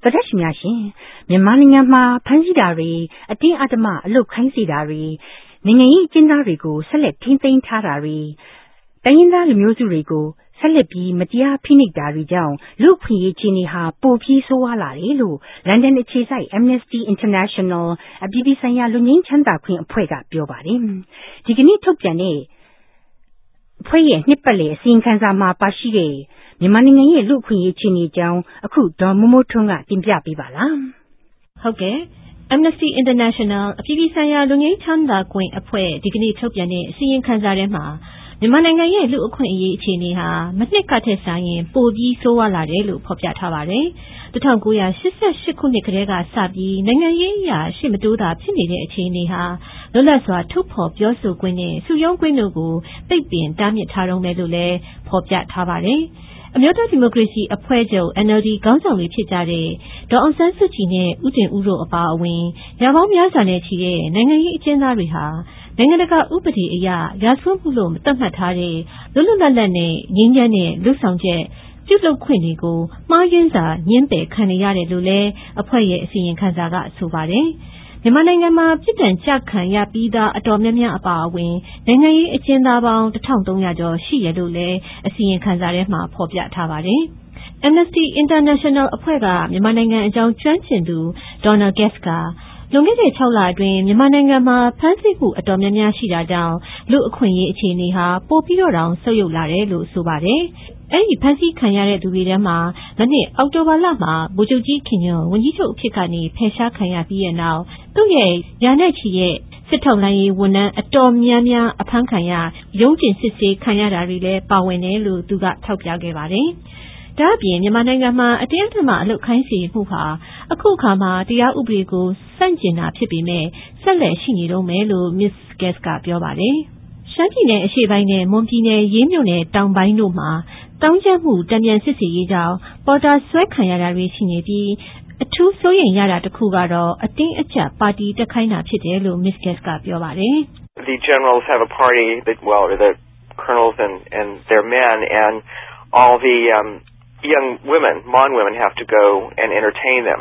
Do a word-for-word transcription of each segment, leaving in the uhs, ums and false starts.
သက်သက်များရှင်မြန်မာနိုင်ငံမှာဖမ်းဆီးတာတွေအတင်းအဓမ္မအလုပ်ခိုင်းစေတာတွေနိုင်ငံရေးအကျဉ်းသားတွေကိုဆက်လက်ထိန်းသိမ်းထားတာတွေတိုင်းရင်းသားလူမျိုးစုတွေကိုဆက်လက်ပြီးမတရားဖိနှိပ်တာတွေကြောင့်လူ့အခွင့်အရေးအခြေအနေဟာပိုပြီးဆိုးဝါးလာတယ်လို့လန်ဒန်အခြေစိုက် Amnesty International အပြည်ပြည်ဆိုင်ရာလူငင်းချမ်းသာခွင့်အဖွဲ့ကပြောပါတယ်။ဒီကနေ့ထုတ်ပြန်တဲ့အဖွဲ့ရဲ့နှစ်ပတ်လည်အစီရင်ခံစာမှာပါရှိတဲ့မြန်မာနိုင်ငံရဲ့လူ့အခွင့်အရေးအခြေအနေအကြောင်းအခုဒေါ်မိုးမိုးထွန်းကတင်ပြပေးပါလား။ဟုတ်ကဲ့ Amnesty International အပြည်ပြည်ဆိုင်ရာလူငင်းချမ်းသာခွင့်အဖွဲ့ဒီကနေ့ထုတ်ပြန်တဲ့အစီရင်ခံစာထဲမှာမြန်မာနိုင်ငံရဲ့လူ့အခွင့်အရေးအခြေအနေဟာမနှစ်ကထက်စာရင်ပိုပြီးဆိုးဝါးလာတယ်လို့ဖော်ပြထားပါတယ်။၁၉၈၈ခုနှစ်ကတည်းကစပြီးနိုင်ငံရေးအရာရှေ့မတိုးတာဖြစ်နေတဲ့အခြေအနေဟာလွတ်လပ်စွာထုတ်ဖော်ပြောဆိုခွင့်နဲ့စုရုံးခွင့်တို့ကိုပိတ်ပင်တားမြစ်ထားတုန်းပဲလို့လည်းဖော်ပြထားပါတယ်။အမျိုးသားဒီမိုကရေစီအဖွဲ့ချုပ် N L D ခေါင်းဆောင်တွေဖြစ်ကြတဲ့ဒေါ်အောင်ဆန်းစုကြည်နဲ့ဦးတင်ဦးတို့အပါအဝင်ရာပေါင်းများစွာနဲ့ချီတဲ့နိုင်ငံရေးအကျဉ်းသားတွေဟာနိုင်ငံတကာဥပဒေအရရာဇဝတ်မှုလို့သတ်မှတ်ထားတဲ့လွတ်လွတ်လပ်လပ်နဲ့ငြိမ်းချမ်းတဲ့လူဆောင်ချက်ပြုလုပ်ခွင့်တွေကိုမှားယွင်းစွာညှင်းပယ်ခံနေရတယ်လို့လည်းအဖွဲ့ရဲ့အစီရင်ခံစာကဆိုပါတယ်။မြန်မာနိုင်ငံမှာပြည်ပကျခံရပြီးသားအတော်များများအပါအဝင်နိုင်ငံရေးအကျဉ်းသားပေါင်းတစ်ထောင်သုံးရာကျော်ရှိရလို့လည်းအစီရင်ခံစာထဲမှာဖော်ပြထားပါတယ်။ Amnesty International အဖွဲ့ကမြန်မာနိုင်ငံအကြောင်းကျွမ်းကျင်သူ Donald Guest ကလွန်ခဲ့တဲ့၆လအတွင်းမြန်မာနိုင်ငံမှာဖမ်းဆီးမှုအတော်များများရှိတာကြောင့်လူ့အခွင့်အရေးအခြေအနေဟာပိုပြီးတော့တောင်ဆုတ်ယုတ်လာတယ်လို့ဆိုပါတယ်။အဲဒီဖမ်းဆီးခံရတဲ့သူတွေထဲမှာမနှစ်အောက်တိုဘာလမှာဗိုလ်ချုပ်ကြီးခင်ညွန့်ဝန်ကြီးချုပ်အဖြစ်ကနေဖယ်ရှားခံရပြီးတဲ့နောက်သူ့ရဲ့ရာနဲ့ချီရဲ့စစ်ထောက်လှမ်းရေးဝန်ထမ်းအတော်များများအဖမ်းခံရရုံးကျင်စစ်ဆေးခံရတာတွေလည်းပါဝင်တယ်လို့သူကထောက်ပြခဲ့ပါတယ်။ဒါအပြင်မြန်မာနိုင်ငံမှာအတင်းအဓမ္မအလုပ်ခိုင်းစေမှုဟာအခုအခါမှာတရားဥပဒေကိုဆန့်ကျင်တာဖြစ်ပေမဲ့ဆက်လက်ရှိနေတော့မယ်လို့ Miss Guest ကပြောပါတယ်။ရှမ်းပြည်နယ်အရှေ့ပိုင်းနဲ့မွန်ပြည်နယ်ရေးမြို့နယ်တောင်ပိုင်းတို့မှာတောင်းကျမ်းမှုတံပြန်စစ်ဆေးရေးကြောင့်ပေါ်တာဆွဲခံရတာတွေရှိနေပြီးအထူးစိုးရိမ်ရတာတစ်ခုကတော့အတင်းအကျပ်ပါတီတက်ခိုင်းတာဖြစ်တယ်လို့ Miss Guest ကပြောပါတယ်။ The generals have a party that well the colonels and and their men and all the um young women, Mon women have to go and entertain them.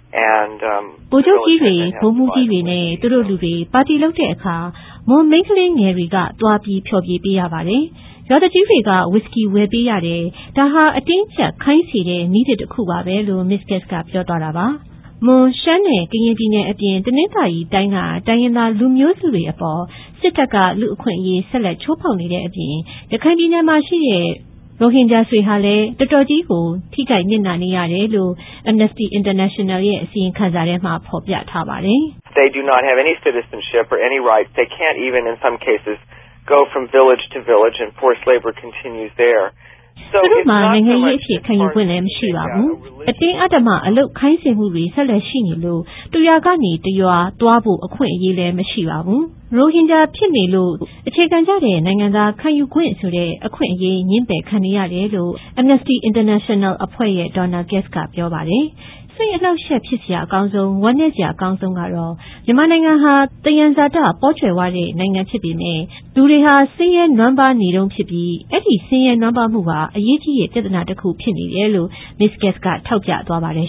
And um ဗိုလ်ချုပ်ကြီးတွေဗိုလ်မှူးကြီးတွေနဲ့သူတို့လူတွေပါတီလုပ်တဲ့အခါမွန်မိန်းကလေးငယ်တွေကတွားပြီးဖျော်ဖြေပေးရပါတယ်။ရွာတကြီးတွေကဝီစကီဝယ်ပေးရတယ်။ဒါဟာအတင်းကျပ်ခိုင်းစေတဲ့နည်းတစ်ခုပါပဲလို့ Miss Guest ကပြောသွားတာပါ။မွန်ရှမ်းနဲ့ကရင်ပြည်နယ်အပြင်တနင်္သာရီတိုင်းကတိုင်းရင်းသားလူမျိုးစုတွေအပေါ်စစ်တပ်ကလူအခွင့်အရေးဆက်လက်ချိုးဖောက်နေတဲ့အပြင်ရခိုင်ပြည်နယ်မှာရှိတဲ့ရိုဟင်ဂျာတွေဟာလည်းတော်တော်ကြီးကိုထိခိုက်နစ်နာနေရတယ်လို့ Amnesty International ရဲ့အစီရင်ခံစာထဲမှာဖော်ပြထားပါတယ်။ They do not have any citizenship or any rights. They can't even in some cases go from village to village and forced labor continues there. သူတို့မှာနိုင်ငံရေးအဖြစ်ခံယူခွင့်လည်းမရှိပါဘူး။အတင်းအဓမ္မအလုပ်ခိုင်းစေမှုတွေဆက်လက်ရှိနေလို့တရွာကနေတရွာသွားဖို့အခွင့်အရေးလည်းမရှိပါဘူး။ရိုဟင်ဂျာဖြစ်နေလို့အခြေခံကြတဲ့နိုင်ငံသားခံယူခွင့်ဆိုတဲ့အခွင့်အရေးညှင်းပယ်ခံနေရတယ်လို့ Amnesty International အဖွဲ့ရဲ့ Donald Guest ကပြောပါတယ်။စိတ်အနှောက်အယှက်ဖြစ်စရာအကောင်းဆုံးဝမ်းနည်းစရာအကောင်းဆုံးကတော့မြန်မာနိုင်ငံဟာတယံဇာတပေါကြွယ်ဝတဲ့နိုင်ငံဖြစ်ပေမဲ့လူတွေဟာဆင်းရဲနွမ်းပါးနေတုန်းဖြစ်ပြီးအဲ့ဒီဆင်းရဲနွမ်းပါးမှုဟာအရေးကြီးတဲ့ပြဿနာတစ်ခုဖြစ်နေတယ်လို့ Miss Guest ကထောက်ပြသွားပါတယ်